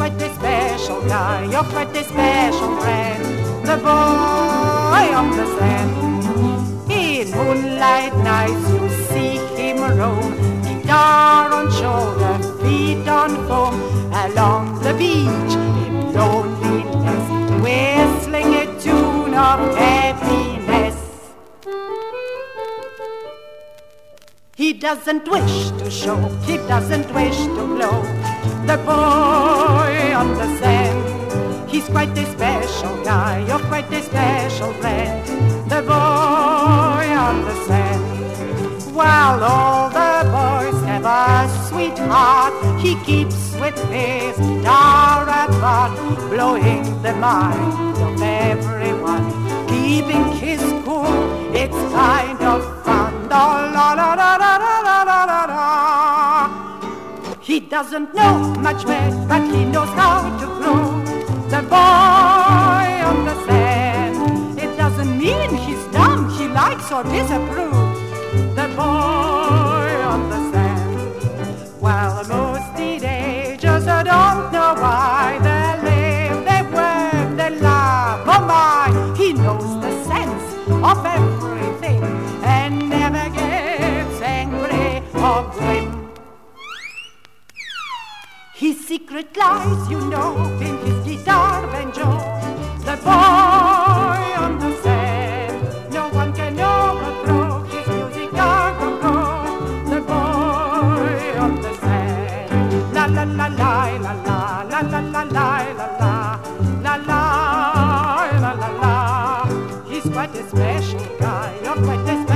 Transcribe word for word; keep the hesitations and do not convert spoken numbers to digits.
quite a special guy, you're quite a special friend, the boy on the sand. In moonlight nights you see him roam, guitar on shoulder, feet on foam, along the beach in loneliness, whistling a tune of happiness. He doesn't wish to show, he doesn't wish to blow, the boy on the sand. He's quite a special guy, you're quite a special friend, the boy on the sand. While all the boys have a sweetheart, he keeps with his guitar apart, blowing the mind of everyone, keeping his cool, it's kind of fun. La la la la la la la la la. He doesn't know much math, but he knows how to grow, the boy on the sand. It doesn't mean he's dumb, he likes or disapproves, the boy on the sand. While most teenagers don't know why they live, they work, they love, oh my, he knows the sense of everything and never gets angry or grim. His secret lies, you know, in his guitar banjo, the boy on the sand. No one can overthrow his music or go, the boy on the sand. La la la la la la la la la la la la la la la la la. He's quite a special guy, you're quite a